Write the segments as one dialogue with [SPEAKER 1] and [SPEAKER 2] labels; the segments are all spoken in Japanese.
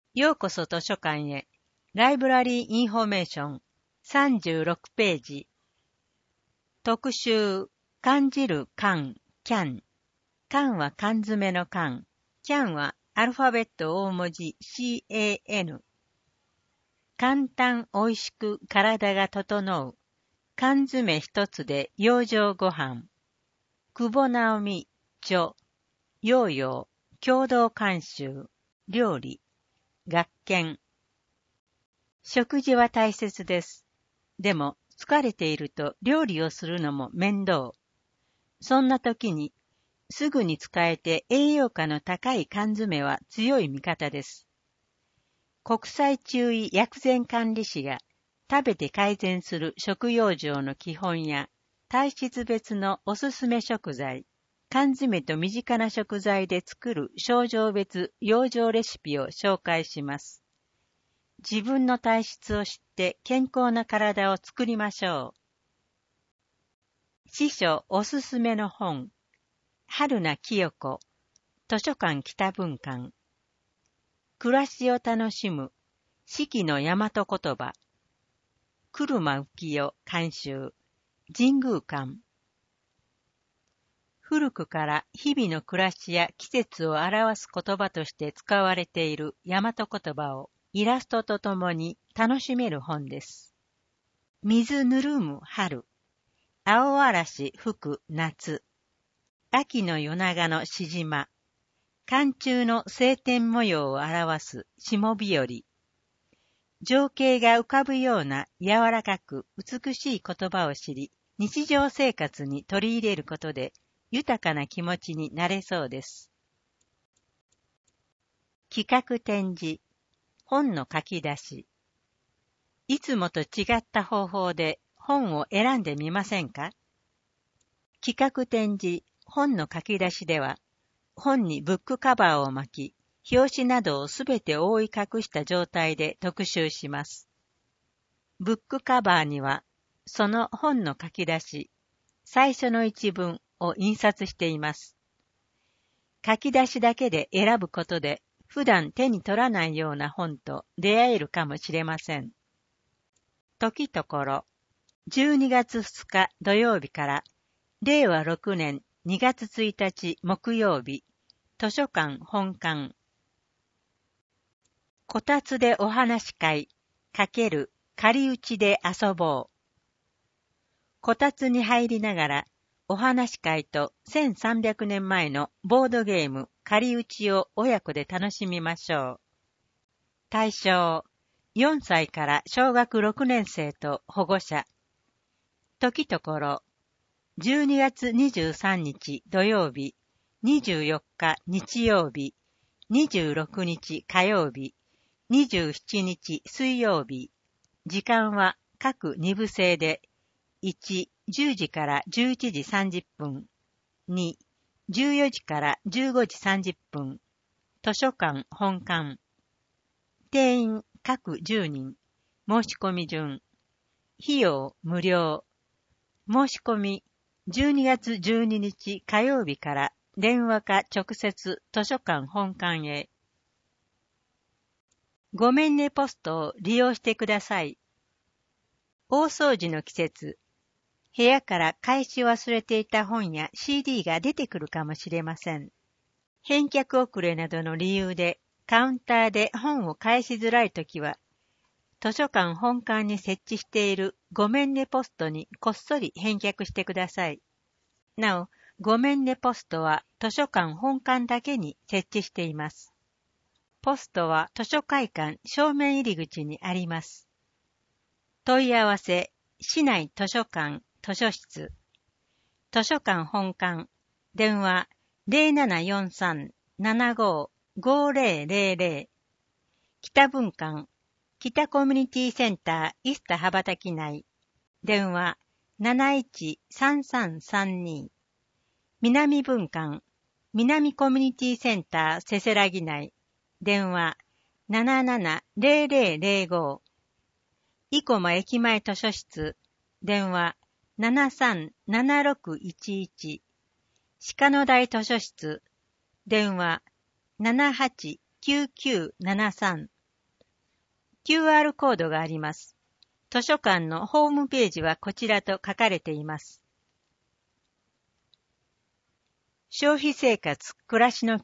[SPEAKER 1] ようこそ図書館へ。ライブラリーインフォメーション36ページ。特集、感じる缶、キャン。缶は缶詰の缶。キャンはアルファベット大文字 CAN。簡単おいしく体が整う。缶詰一つで養生ご飯。久保直美、著。ヨーヨー、共同監修。料理。学研。食事は大切です。でも疲れていると料理をするのも面倒。そんな時にすぐに使えて栄養価の高い缶詰は強い味方です。国際中医薬膳管理士が食べて改善する食養生の基本や体質別のおすすめ食材、缶詰と身近な食材で作る症状別養生レシピを紹介します。自分の体質を知って健康な体を作りましょう。司書おすすめの本、春名清子、図書館北文館。暮らしを楽しむ、四季の大和言葉。車浮世監修、神宮館。古くから日々の暮らしや季節を表す言葉として使われている大和言葉をイラストとともに楽しめる本です。水ぬるむ春、青嵐吹く夏、秋の夜長のしじま、寒中の晴天模様を表す霜日和、情景が浮かぶような柔らかく美しい言葉を知り、日常生活に取り入れることで豊かな気持ちになれそうです。企画展示、本の書き出し。いつもと違った方法で本を選んでみませんか？企画展示、本の書き出しでは、本にブックカバーを巻き、表紙などをすべて覆い隠した状態で特集します。ブックカバーには、その本の書き出し、最初の一文を印刷しています。書き出しだけで選ぶことで、普段手に取らないような本と出会えるかもしれません。時ところ、12月2日土曜日から令和6年2月1日木曜日、図書館本館。こたつでお話会×仮打ちで遊ぼう。こたつに入りながらお話会と1300年前のボードゲーム仮打ちを親子で楽しみましょう。対象4歳から小学6年生と保護者。時ところ、12月23日土曜日、24日日曜日、26日火曜日、27日水曜日。時間は各2部制で、1、10時から11時30分、2、14時から15時30分。図書館本館。定員各10人。申し込み順。費用無料。申し込み12月12日火曜日から電話か直接図書館本館へ。ごめんねポストを利用してください。大掃除の季節、部屋から返し忘れていた本や CD が出てくるかもしれません。返却遅れなどの理由でカウンターで本を返しづらいときは、図書館本館に設置しているごめんねポストにこっそり返却してください。なお、ごめんねポストは図書館本館だけに設置しています。ポストは図書会館正面入り口にあります。問い合わせ、市内図書館図書室。図書館本館、電話 0743-75-5000。北文館、北コミュニティセンターイスタ羽ばたき内、電話 713332。南文館、南コミュニティセンターせせらぎ内、電話 770005。生駒駅前図書室、電話 737611。鹿野台図書室、電話 789973。 QR コードがあります。図書館のホームページはこちらと書かれています。消費生活、暮らしの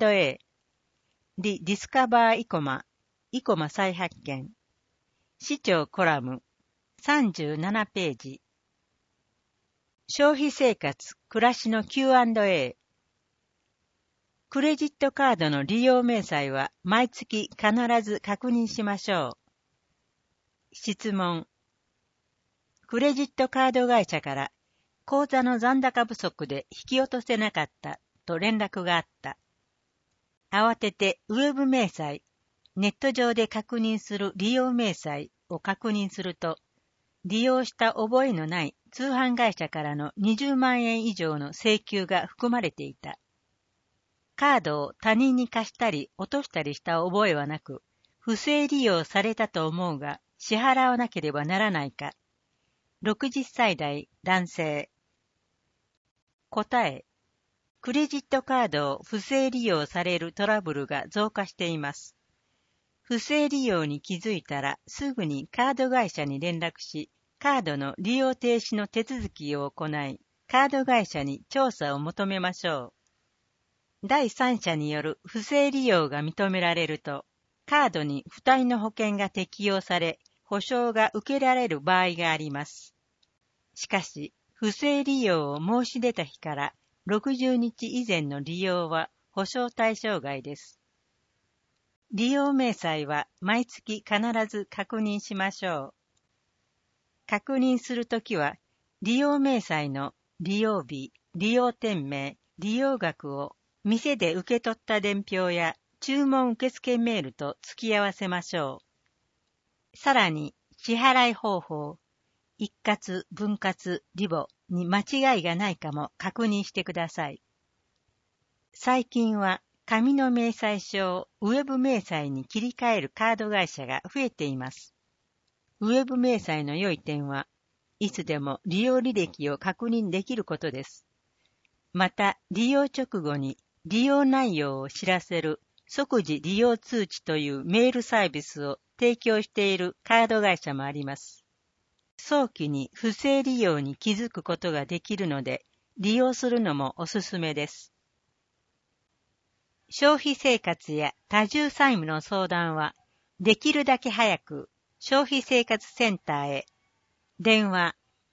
[SPEAKER 1] Q&A。The Discover 生駒、生駒再発見。市長コラム、37ページ。消費生活、暮らしの Q&A。クレジットカードの利用明細は毎月必ず確認しましょう。質問。クレジットカード会社から口座の残高不足で引き落とせなかったと連絡があった。慌ててウェブ明細、ネット上で確認する利用明細を確認すると、利用した覚えのない通販会社からの20万円以上の請求が含まれていた。カードを他人に貸したり落としたりした覚えはなく、不正利用されたと思うが支払わなければならないか。60歳代男性。答え。クレジットカードを不正利用されるトラブルが増加しています。不正利用に気づいたらすぐにカード会社に連絡し、カードの利用停止の手続きを行い、カード会社に調査を求めましょう。第三者による不正利用が認められると、カードに付帯の保険が適用され、保証が受けられる場合があります。しかし、不正利用を申し出た日から60日以前の利用は保証対象外です。利用明細は毎月必ず確認しましょう。確認するときは、利用明細の利用日、利用店名、利用額を店で受け取った伝票や注文受付メールと付き合わせましょう。さらに、支払い方法、一括、分割、リボに間違いがないかも確認してください。最近は紙の明細書をウェブ明細に切り替えるカード会社が増えています。ウェブ明細の良い点は、いつでも利用履歴を確認できることです。また、利用直後に利用内容を知らせる即時利用通知というメールサービスを提供しているカード会社もあります。早期に不正利用に気づくことができるので、利用するのもおすすめです。消費生活や多重債務の相談は、できるだけ早く消費生活センターへ。電話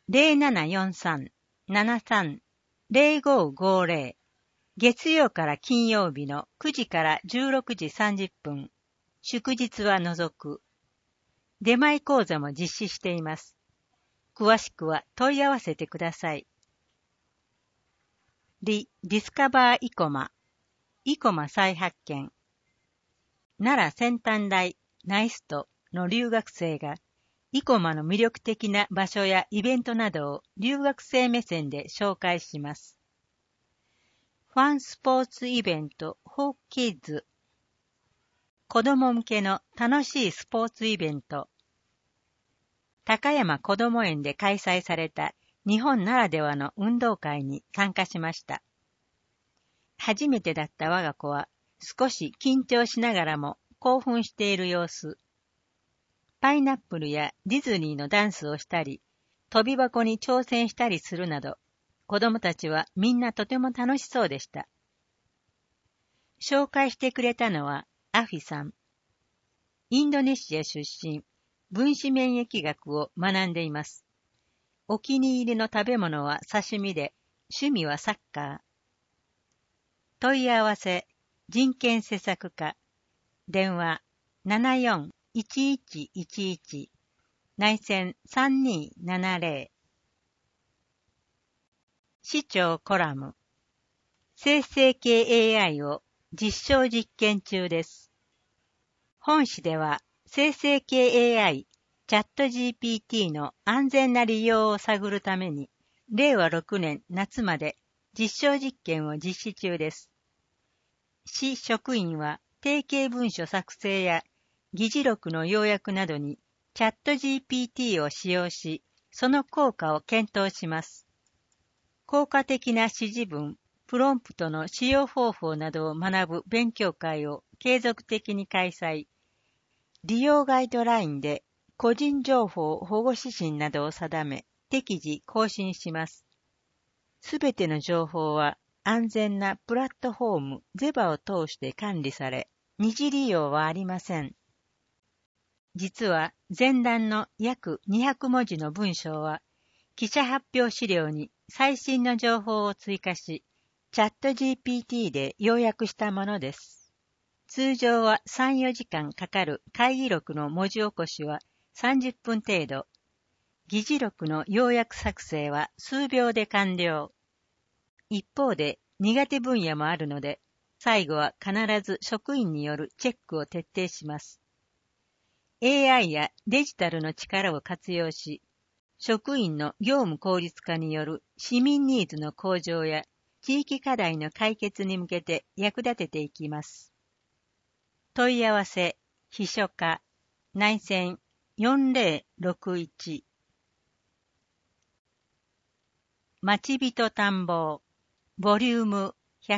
[SPEAKER 1] 0743-73-0550 月曜から金曜日の9時から16時30分。祝日は除く。出前講座も実施しています。詳しくは問い合わせてください。The Discover 生駒、生駒再発見。奈良先端大ナイストの留学生が、生駒の魅力的な場所やイベントなどを留学生目線で紹介します。ファンスポーツイベント for Kids。子供向けの楽しいスポーツイベント。高山こども園で開催された日本ならではの運動会に参加しました。初めてだった我が子は少し緊張しながらも興奮している様子。パイナップルやディズニーのダンスをしたり、飛び箱に挑戦したりするなど、子供たちはみんなとても楽しそうでした。紹介してくれたのはアフィさん。インドネシア出身、分子免疫学を学んでいます。お気に入りの食べ物は刺身で、趣味はサッカー。問い合わせ、人権施策課。電話74-1111内線3270。市長コラム。生成系 AI を実証実験中です。本誌では生成系 AI チャット GPT の安全な利用を探るために令和6年夏まで実証実験を実施中です。市職員は定型文書作成や議事録の要約などにチャット GPT を使用し、その効果を検討します。効果的な指示文、プロンプトの使用方法などを学ぶ勉強会を継続的に開催。 利用ガイドラインで個人情報保護指針などを定め、適時更新します。すべての情報は安全なプラットフォームゼバを通して管理され、二次利用はありません。実は前段の約200文字の文章は、記者発表資料に最新の情報を追加し、チャット GPT で要約したものです。通常は3、4時間かかる会議録の文字起こしは30分程度。議事録の要約作成は数秒で完了。一方で苦手分野もあるので、最後は必ず職員によるチェックを徹底します。AI やデジタルの力を活用し、職員の業務効率化による市民ニーズの向上や地域課題の解決に向けて役立てていきます。問い合わせ、秘書課、内線4061。町人探訪、ボリューム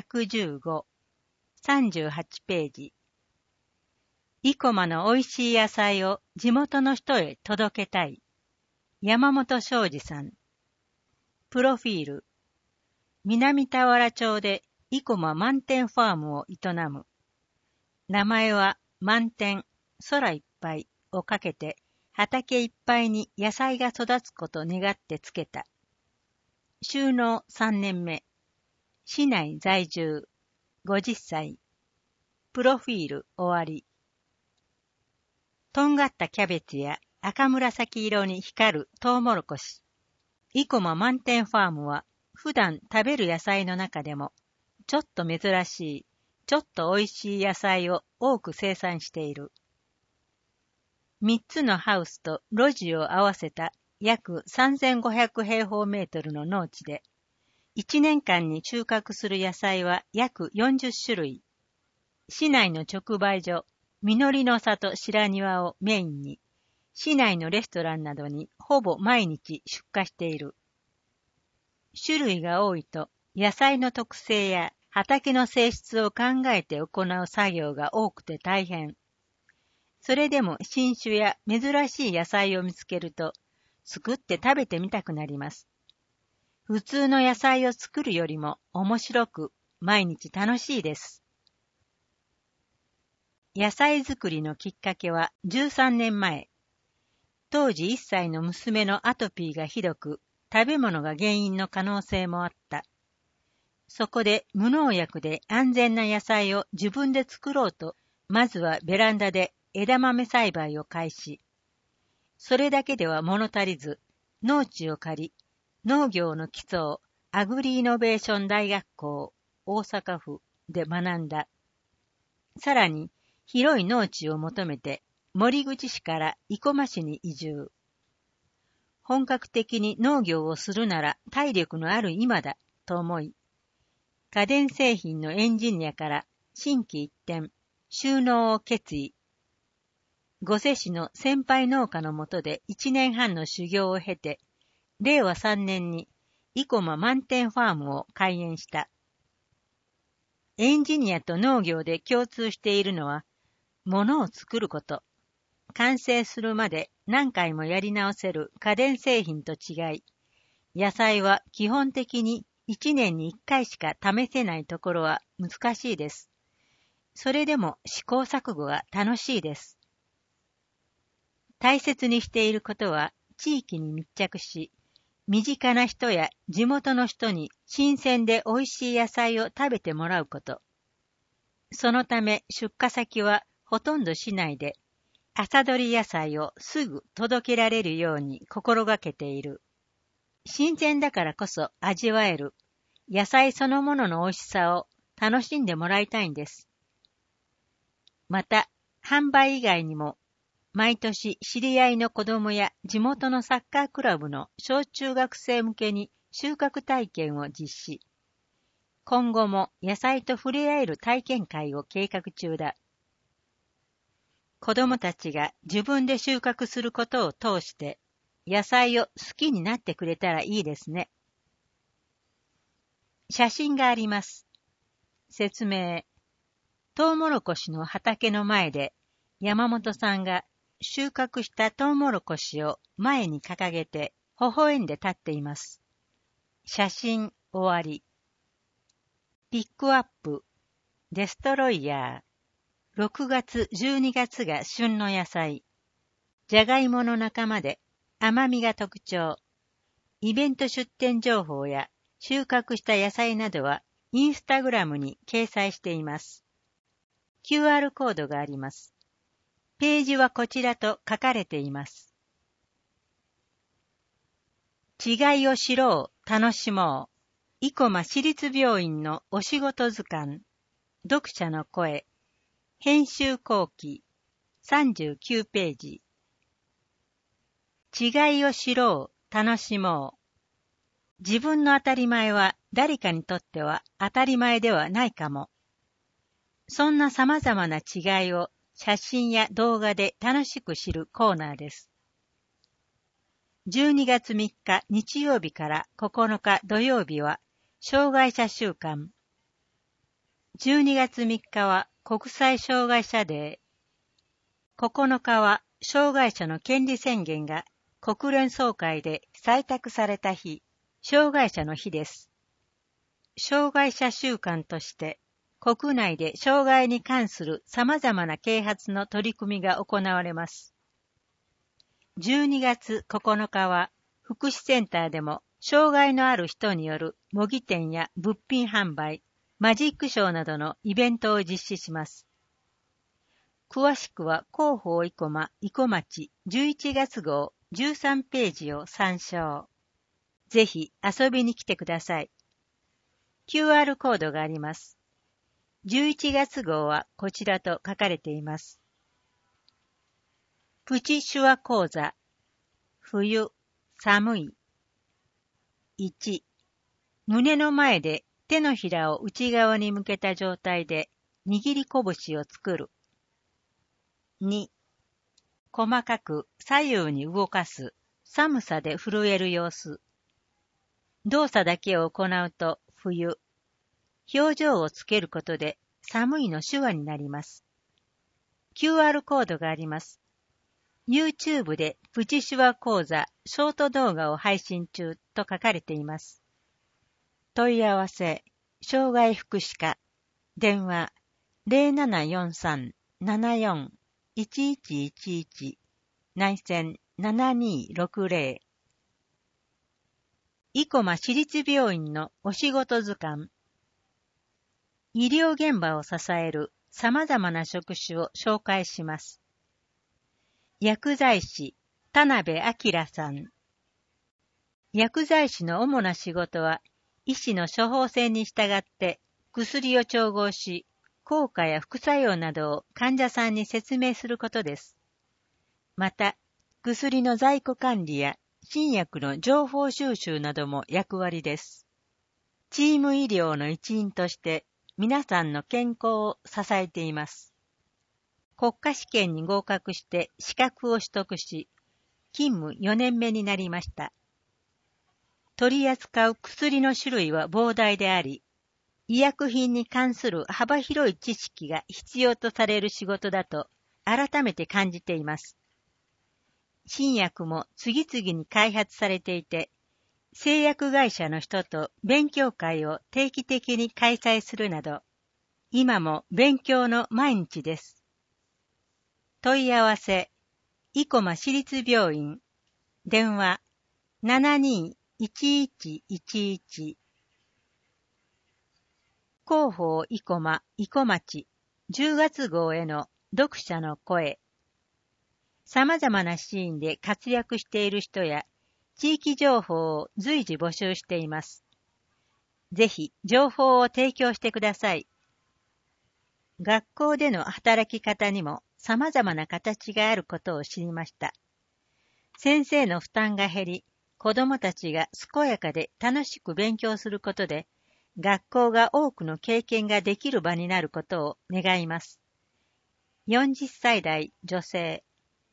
[SPEAKER 1] 115、38ページ。生駒の美味しい野菜を地元の人へ届けたい。山本昌司さん。プロフィール。南田原町で生駒満天ファームを営む。名前は満天、空いっぱいをかけて畑いっぱいに野菜が育つこと願ってつけた。就農3年目。市内在住。50歳。プロフィール終わり。とんがったキャベツや赤紫色に光るトウモロコシ。生駒満天ファームは普段食べる野菜の中でもちょっと珍しい、ちょっと美味しい野菜を多く生産している。3つのハウスと路地を合わせた約3500平方メートルの農地で、1年間に収穫する野菜は約40種類。市内の直売所、実りの里白庭をメインに、市内のレストランなどにほぼ毎日出荷している。種類が多いと野菜の特性や畑の性質を考えて行う作業が多くて大変。それでも新種や珍しい野菜を見つけると、作って食べてみたくなります。普通の野菜を作るよりも面白く、毎日楽しいです。野菜作りのきっかけは13年前。当時1歳の娘のアトピーがひどく、食べ物が原因の可能性もあった。そこで無農薬で安全な野菜を自分で作ろうと、まずはベランダで枝豆栽培を開始。それだけでは物足りず、農地を借り、農業の基礎をアグリイノベーション大学校、大阪府で学んだ。さらに、広い農地を求めて、守口市から生駒市に移住。本格的に農業をするなら体力のある今だと思い、家電製品のエンジニアから心機一転、就農を決意。御所市の先輩農家の下で1年半の修行を経て、令和3年に生駒満天ファームを開園した。エンジニアと農業で共通しているのは、物を作ること。完成するまで何回もやり直せる家電製品と違い、野菜は基本的に1年に1回しか試せないところは難しいです。それでも試行錯誤が楽しいです。大切にしていることは地域に密着し、身近な人や地元の人に新鮮で美味しい野菜を食べてもらうこと。そのため出荷先はほとんど市内で、朝採り野菜をすぐ届けられるように心がけている。新鮮だからこそ味わえる野菜そのものの美味しさを楽しんでもらいたいんです。また、販売以外にも、毎年知り合いの子供や地元のサッカークラブの小中学生向けに収穫体験を実施。今後も野菜と触れ合える体験会を計画中だ。子供たちが自分で収穫することを通して、野菜を好きになってくれたらいいですね。写真があります。説明。トウモロコシの畑の前で、 山本さんが収穫したトウモロコシを前に掲げて微笑んで立っています。写真終わり。ピックアップ、デストロイヤー。6月、12月が旬の野菜。じゃがいもの仲間で甘みが特徴。イベント出店情報や収穫した野菜などはインスタグラムに掲載しています。QR コードがあります。ページはこちらと書かれています。違いを知ろう、楽しもう。生駒市立病院のお仕事図鑑。読者の声。編集後期。39ページ。違いを知ろう、楽しもう。自分の当たり前は誰かにとっては当たり前ではないかも。そんな様々な違いを写真や動画で楽しく知るコーナーです。12月3日日曜日から9日土曜日は障害者週間。12月3日は国際障害者デー。9日は障害者の権利宣言が国連総会で採択された日、障害者の日です。障害者週間として国内で障害に関する様々な啓発の取り組みが行われます。12月9日は福祉センターでも障害のある人による模擬店や物品販売、マジックショーなどのイベントを実施します。詳しくは広報生駒生駒町11月号13ページを参照。ぜひ遊びに来てください。QR コードがあります。11月号はこちらと書かれています。プチ手話講座。冬、寒い。1、胸の前で手のひらを内側に向けた状態で握り拳を作る。2、細かく左右に動かす。寒さで震える様子。動作だけを行うと冬。表情をつけることで寒いの手話になります。QR コードがあります。YouTube でプチ手話講座ショート動画を配信中と書かれています。問い合わせ、障害福祉課、電話0743-74-1111内線7260。生駒市立病院のお仕事図鑑。医療現場を支える様々な職種を紹介します。薬剤師、田辺明さん。薬剤師の主な仕事は、医師の処方箋に従って薬を調合し、効果や副作用などを患者さんに説明することです。また、薬の在庫管理や新薬の情報収集なども役割です。チーム医療の一員として皆さんの健康を支えています。国家試験に合格して資格を取得し、勤務4年目になりました。取り扱う薬の種類は膨大であり、医薬品に関する幅広い知識が必要とされる仕事だと改めて感じています。新薬も次々に開発されていて、製薬会社の人と勉強会を定期的に開催するなど、今も勉強の毎日です。問い合わせ、生駒市立病院、電話721111。広報生駒生駒町10月号への読者の声。様々なシーンで活躍している人や地域情報を随時募集しています。ぜひ情報を提供してください。学校での働き方にも様々な形があることを知りました。先生の負担が減り、子どもたちが健やかで楽しく勉強することで、学校が多くの経験ができる場になることを願います。40歳代女性。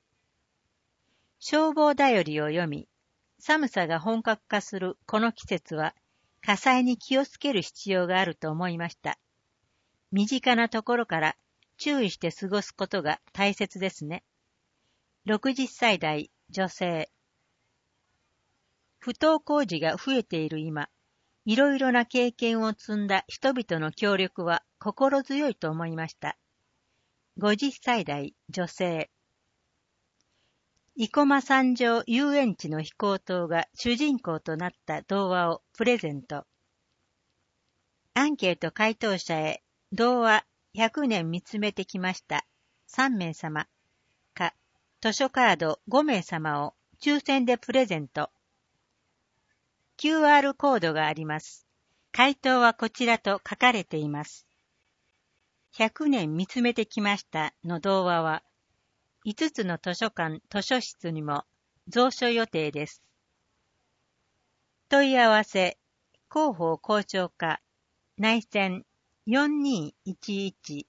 [SPEAKER 1] 消防だよりを読み、寒さが本格化するこの季節は、火災に気をつける必要があると思いました。身近なところから注意して過ごすことが大切ですね。60歳代女性。不登校児が増えている今、いろいろな経験を積んだ人々の協力は心強いと思いました。50歳代女性。生駒三条遊園地の飛行塔が主人公となった童話をプレゼント。アンケート回答者へ童話100年見つめてきました3名様か図書カード5名様を抽選でプレゼント。QR コードがあります。回答はこちらと書かれています。100年見つめてきましたの童話は5つの図書館・図書室にも蔵書予定です。問い合わせ、広報校長課、内線4211。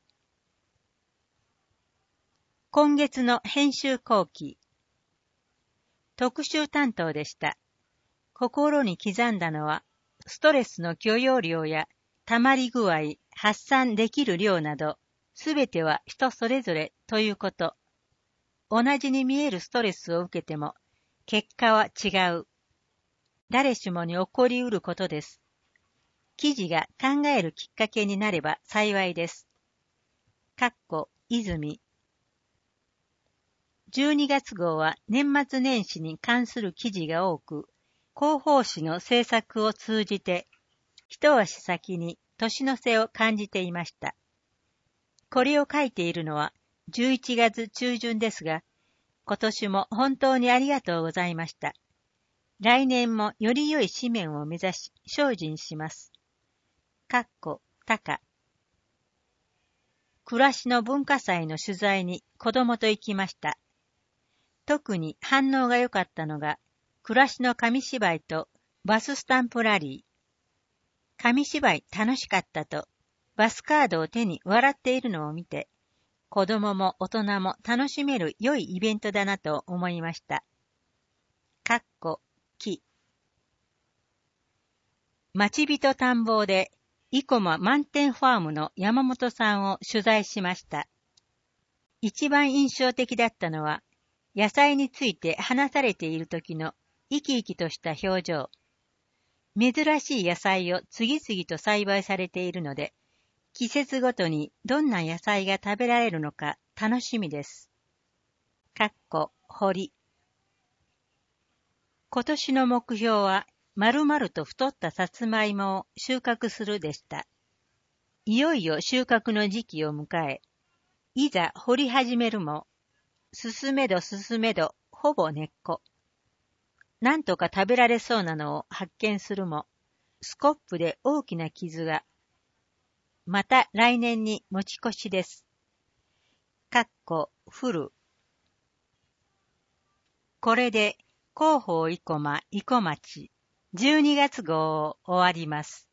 [SPEAKER 1] 今月の編集後期。特集担当でした。心に刻んだのは、ストレスの許容量や溜まり具合、発散できる量など、すべては人それぞれということ。同じに見えるストレスを受けても、結果は違う。誰しもに起こりうることです。記事が考えるきっかけになれば幸いです。泉。12月号は年末年始に関する記事が多く、広報誌の制作を通じて、一足先に年の瀬を感じていました。これを書いているのは11月中旬ですが、今年も本当にありがとうございました。来年もより良い紙面を目指し精進します。暮らしの文化祭の取材に子供と行きました。特に反応が良かったのが、暮らしの紙芝居とバススタンプラリー。紙芝居楽しかったと、バスカードを手に笑っているのを見て、子供も大人も楽しめる良いイベントだなと思いました。町人探訪で、生駒満点ファームの山本さんを取材しました。一番印象的だったのは、野菜について話されている時の生き生きとした表情。珍しい野菜を次々と栽培されているので、季節ごとにどんな野菜が食べられるのか楽しみです。堀。今年の目標は、丸々と太ったさつまいもを収穫するでした。いよいよ収穫の時期を迎え、いざ掘り始めるも、進めどほぼ根っこ。なんとか食べられそうなのを発見するも、スコップで大きな傷が。また来年に持ち越しです。これで広報生駒生駒町12月号を終わります。